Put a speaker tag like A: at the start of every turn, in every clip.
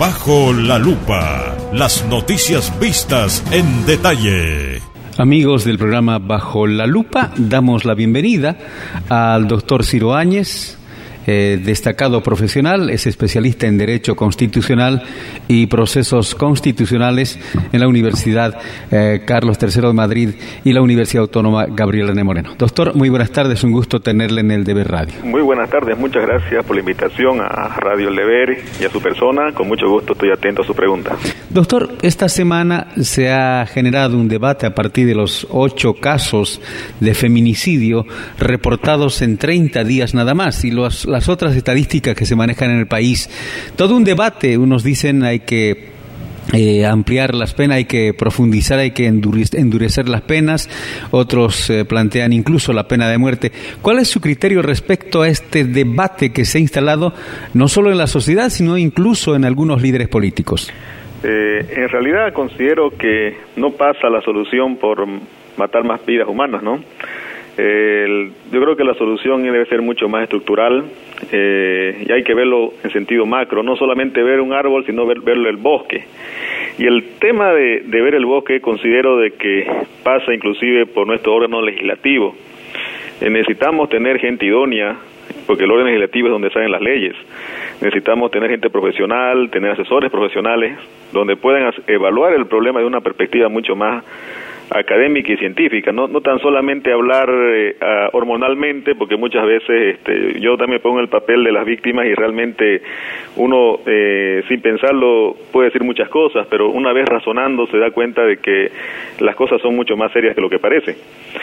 A: Bajo la Lupa, las noticias vistas en detalle.
B: Amigos del programa Bajo la Lupa, damos la bienvenida al doctor Ciro Áñez, destacado profesional, es especialista en Derecho Constitucional y Procesos Constitucionales en la Universidad Carlos III de Madrid y la Universidad Autónoma Gabriel René Moreno. Doctor, muy buenas tardes, un gusto tenerle en el Deber Radio.
C: Muy buenas tardes, muchas gracias por la invitación a Radio El Deber y a su persona, con mucho gusto estoy atento a su pregunta.
B: Doctor, esta semana se ha generado un debate a partir de los 8 casos de feminicidio reportados en 30 días nada más y las otras estadísticas que se manejan en el país. Todo un debate, unos dicen hay que ampliar las penas, hay que profundizar, hay que endurecer las penas, otros plantean incluso la pena de muerte. ¿Cuál es su criterio respecto a este debate que se ha instalado no solo en la sociedad, sino incluso en algunos líderes políticos?
C: En realidad considero que no pasa la solución por matar más vidas humanas, ¿no? Yo creo que la solución debe ser mucho más estructural y hay que verlo en sentido macro, no solamente ver un árbol, sino verlo el bosque. Y el tema de ver el bosque considero de que pasa inclusive por nuestro órgano legislativo. Necesitamos tener gente idónea, porque el órgano legislativo es donde salen las leyes. Necesitamos tener gente profesional, tener asesores profesionales, donde puedan evaluar el problema de una perspectiva mucho más académica y científica, no tan solamente hablar hormonalmente, porque muchas veces yo también me pongo en el papel de las víctimas y realmente uno sin pensarlo puede decir muchas cosas, pero una vez razonando se da cuenta de que las cosas son mucho más serias que lo que parece.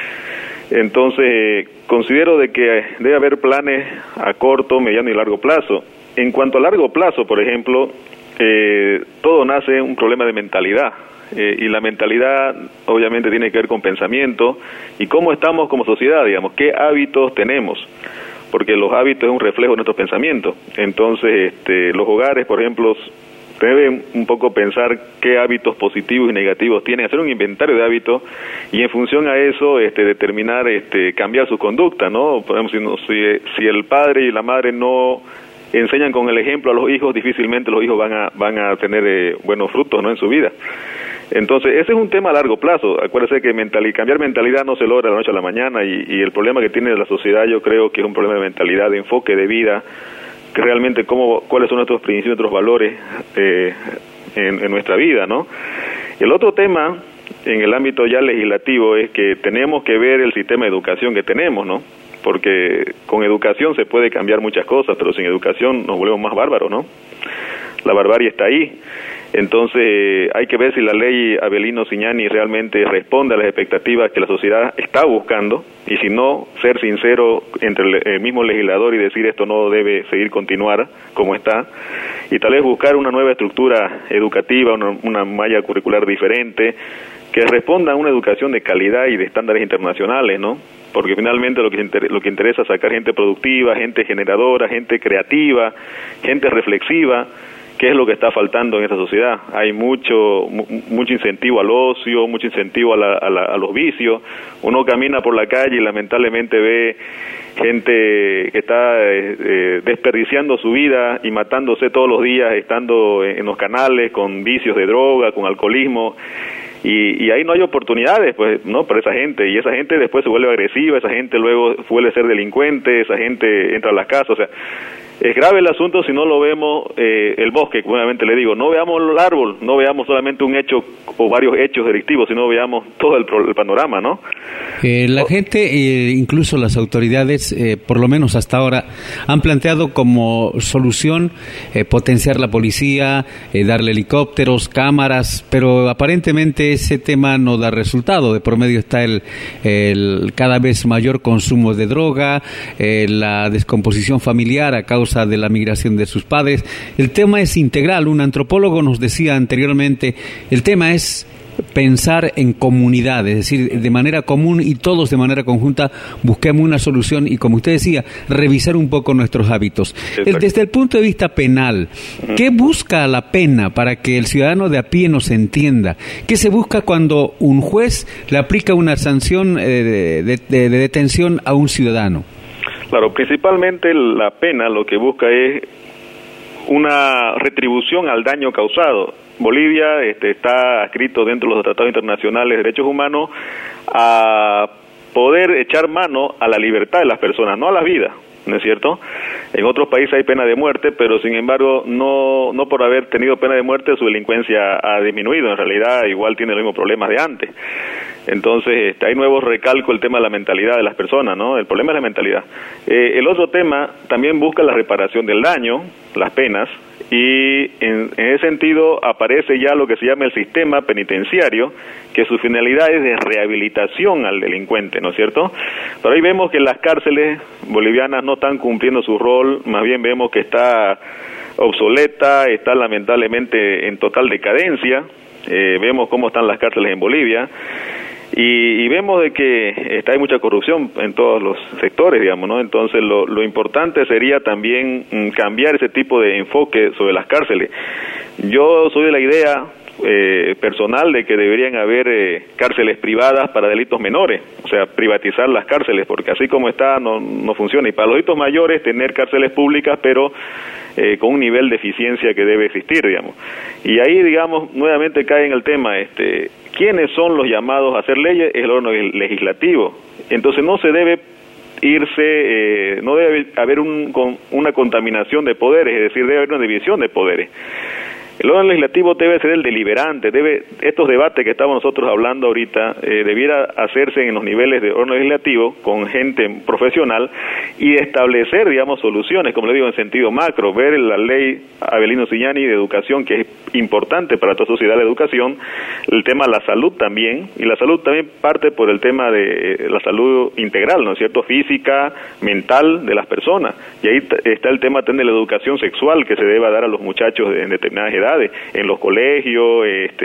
C: Entonces considero de que debe haber planes a corto, mediano y largo plazo. En cuanto a largo plazo, por ejemplo, todo nace en un problema de mentalidad. Y la mentalidad obviamente tiene que ver con pensamiento y cómo estamos como sociedad, digamos, qué hábitos tenemos, porque los hábitos es un reflejo de nuestros pensamientos. Entonces, los hogares, por ejemplo, deben un poco pensar qué hábitos positivos y negativos tienen, hacer un inventario de hábitos y en función a eso determinar, cambiar su conducta, ¿no? Por ejemplo, si el padre y la madre no enseñan con el ejemplo a los hijos, difícilmente los hijos van a tener buenos frutos, ¿no?, en su vida. Entonces, ese es un tema a largo plazo. Acuérdese que cambiar mentalidad no se logra de la noche a la mañana y el problema que tiene la sociedad yo creo que es un problema de mentalidad, de enfoque de vida, que realmente cuáles son nuestros principios, nuestros valores en nuestra vida, ¿no? El otro tema, en el ámbito ya legislativo, es que tenemos que ver el sistema de educación que tenemos, ¿no? Porque con educación se puede cambiar muchas cosas, pero sin educación nos volvemos más bárbaros, ¿no? La barbarie está ahí. Entonces hay que ver si la ley Avelino Cignani realmente responde a las expectativas que la sociedad está buscando y si no, ser sincero entre el mismo legislador y decir esto no debe continuar como está y tal vez buscar una nueva estructura educativa, una malla curricular diferente que responda a una educación de calidad y de estándares internacionales, ¿no? Porque finalmente lo que interesa es sacar gente productiva, gente generadora, gente creativa, gente reflexiva, que es lo que está faltando en esta sociedad. Hay mucho incentivo al ocio, mucho incentivo a los vicios. Uno camina por la calle y lamentablemente ve gente que está desperdiciando su vida y matándose todos los días, estando en los canales con vicios de droga, con alcoholismo. Y ahí no hay oportunidades, pues, ¿no?, para esa gente, y esa gente después se vuelve agresiva, esa gente luego vuelve a ser delincuente, esa gente entra a las casas, o sea, es grave el asunto si no lo vemos el bosque, nuevamente le digo, no veamos el árbol, no veamos solamente un hecho o varios hechos delictivos, sino veamos todo el panorama, ¿no?
B: La gente, incluso las autoridades, por lo menos hasta ahora, han planteado como solución potenciar la policía, darle helicópteros, cámaras, pero aparentemente ese tema no da resultado. De por medio está el cada vez mayor consumo de droga, la descomposición familiar a causa de la migración de sus padres. El tema es integral. Un antropólogo nos decía anteriormente, el tema es pensar en comunidad, es decir, de manera común y todos de manera conjunta busquemos una solución y, como usted decía, revisar un poco nuestros hábitos. Desde el punto de vista penal, ¿qué busca la pena para que el ciudadano de a pie nos entienda? ¿Qué se busca cuando un juez le aplica una sanción de detención a un ciudadano?
C: Claro, principalmente la pena lo que busca es una retribución al daño causado. Bolivia está adscrito dentro de los tratados internacionales de derechos humanos a poder echar mano a la libertad de las personas, no a la vida, ¿no es cierto? En otros países hay pena de muerte, pero sin embargo no por haber tenido pena de muerte su delincuencia ha disminuido, en realidad igual tiene los mismos problemas de antes. Entonces hay nuevos recalco el tema de la mentalidad de las personas, ¿no? El problema es la mentalidad. El otro tema también busca la reparación del daño, las penas, y en ese sentido aparece ya lo que se llama el sistema penitenciario, que su finalidad es de rehabilitación al delincuente, ¿no es cierto? Pero ahí vemos que las cárceles bolivianas no están cumpliendo su rol, más bien vemos que está obsoleta, está lamentablemente en total decadencia. Vemos cómo están las cárceles en Bolivia, y vemos de que hay mucha corrupción en todos los sectores, digamos, ¿no? Entonces lo importante sería también cambiar ese tipo de enfoque sobre las cárceles. Yo soy de la idea personal de que deberían haber cárceles privadas para delitos menores, o sea, privatizar las cárceles, porque así como está no funciona, y para los delitos mayores tener cárceles públicas, pero con un nivel de eficiencia que debe existir, digamos. Y ahí, digamos, nuevamente cae en el tema, ¿quiénes son los llamados a hacer leyes? Es el órgano legislativo. Entonces no se debe no debe haber una contaminación de poderes, es decir, debe haber una división de poderes. El órgano legislativo debe ser el deliberante, estos debates que estamos nosotros hablando ahorita, debiera hacerse en los niveles de órgano legislativo, con gente profesional, y establecer, digamos, soluciones, como le digo, en sentido macro, ver la ley Avelino Ciñani de educación, que es importante para toda sociedad la educación, el tema de la salud también, y la salud también parte por el tema de la salud integral, ¿no es cierto?, física, mental de las personas, y ahí está el tema también de la educación sexual que se debe dar a los muchachos en determinadas edades, en los colegios,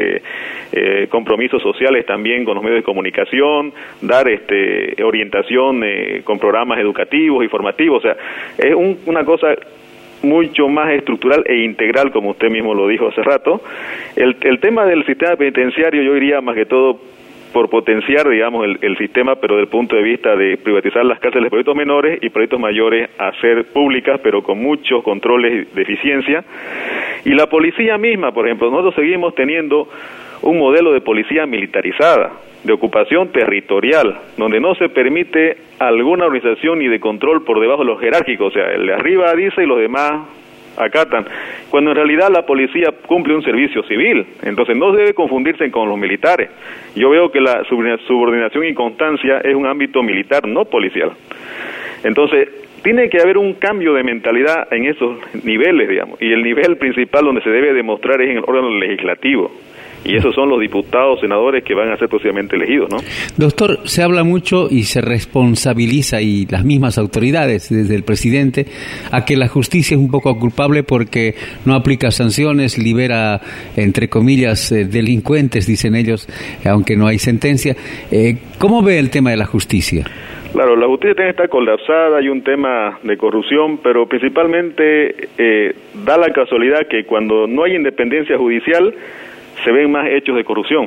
C: compromisos sociales también con los medios de comunicación, dar orientación con programas educativos y formativos, o sea, es una cosa mucho más estructural e integral, como usted mismo lo dijo hace rato. El tema del sistema penitenciario, yo diría más que todo por potenciar, digamos, el sistema, pero desde el punto de vista de privatizar las cárceles de proyectos menores y proyectos mayores, hacer públicas, pero con muchos controles de eficiencia. Y la policía misma, por ejemplo, nosotros seguimos teniendo un modelo de policía militarizada, de ocupación territorial, donde no se permite alguna organización ni de control por debajo de los jerárquicos, o sea, el de arriba dice y los demás acatan, cuando en realidad la policía cumple un servicio civil, entonces no debe confundirse con los militares. Yo veo que la subordinación y constancia es un ámbito militar, no policial. Entonces, tiene que haber un cambio de mentalidad en esos niveles, digamos, y el nivel principal donde se debe demostrar es en el órgano legislativo. Y esos son los diputados, senadores que van a ser próximamente elegidos, ¿no?
B: Doctor, se habla mucho y se responsabiliza, y las mismas autoridades, desde el presidente, a que la justicia es un poco culpable porque no aplica sanciones, libera, entre comillas, delincuentes, dicen ellos, aunque no hay sentencia. ¿Cómo ve el tema de la justicia?
C: Claro, la justicia también está colapsada, hay un tema de corrupción, pero principalmente da la casualidad que cuando no hay independencia judicial, se ven más hechos de corrupción.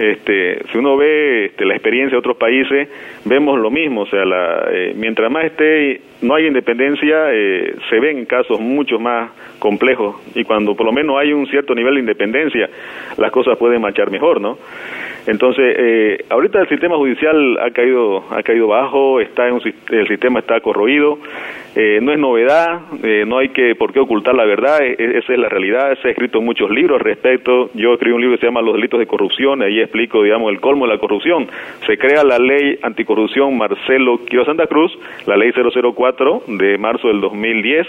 C: Si uno ve la experiencia de otros países, vemos lo mismo, o sea, mientras más no hay independencia, se ven casos mucho más complejos, y cuando por lo menos hay un cierto nivel de independencia, las cosas pueden marchar mejor, ¿no? Entonces, ahorita el sistema judicial ha caído bajo, el sistema está corroído, no es novedad, no hay por qué ocultar la verdad, esa es la realidad, se ha escrito muchos libros al respecto. Yo escribí un libro que se llama Los delitos de corrupción, ahí explico, digamos, el colmo de la corrupción. Se crea la ley anticorrupción Marcelo Quiroz Santa Cruz, la ley 004 de marzo del 2010,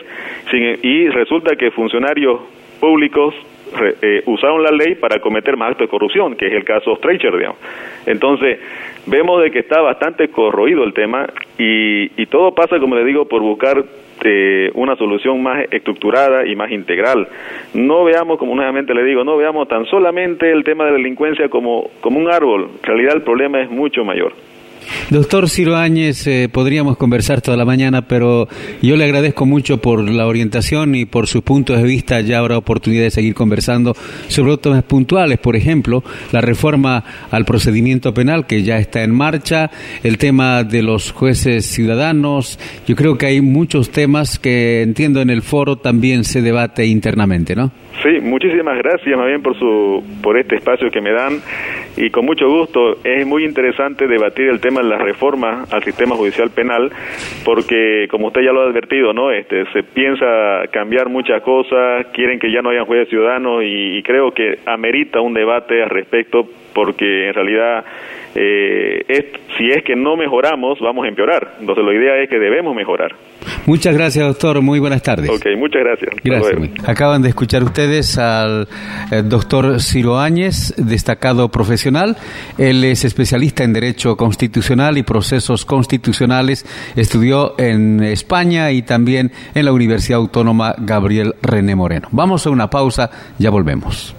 C: y resulta que funcionarios públicos usaron la ley para cometer más actos de corrupción, que es el caso Streicher, digamos. Entonces, vemos de que está bastante corroído el tema, y todo pasa, como le digo, por buscar una solución más estructurada y más integral. No veamos, como nuevamente le digo, no veamos tan solamente el tema de la delincuencia como un árbol. En realidad el problema es mucho mayor.
B: Doctor Ciro Áñez, podríamos conversar toda la mañana, pero yo le agradezco mucho por la orientación y por sus puntos de vista. Ya habrá oportunidad de seguir conversando sobre temas puntuales, por ejemplo, la reforma al procedimiento penal que ya está en marcha, el tema de los jueces ciudadanos. Yo creo que hay muchos temas que entiendo en el foro también se debate internamente, ¿no?
C: Sí, muchísimas gracias más bien por este espacio que me dan y con mucho gusto. Es muy interesante debatir el tema de la reforma al sistema judicial penal porque, como usted ya lo ha advertido, ¿no? Se piensa cambiar muchas cosas, quieren que ya no hayan jueces ciudadanos y creo que amerita un debate al respecto porque en realidad si es que no mejoramos vamos a empeorar. Entonces la idea es que debemos mejorar.
B: Muchas gracias, doctor. Muy buenas tardes.
C: Ok, muchas gracias.
B: Gracias. Acaban de escuchar ustedes al doctor Ciro Áñez, destacado profesional. Él es especialista en Derecho Constitucional y Procesos Constitucionales. Estudió en España y también en la Universidad Autónoma Gabriel René Moreno. Vamos a una pausa, ya volvemos.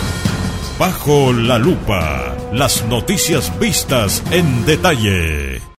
A: Bajo la lupa, las noticias vistas en detalle.